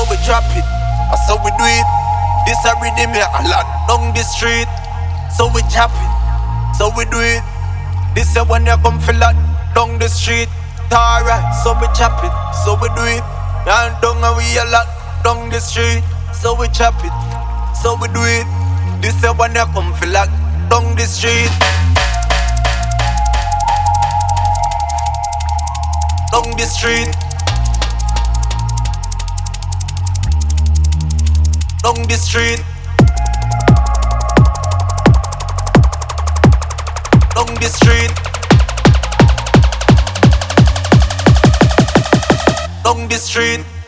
we drop it, that's how we do it. This a rhythm here, a lot down the street. So we drop it, so we do it. This a when you come feel lot down the street. Alright, so we chop it, so we do it. And down and we a lot down the street. So we chop it, so we do it. This a when you come feel lot down the street. Down the street. Down the street. Down the street. Down the street.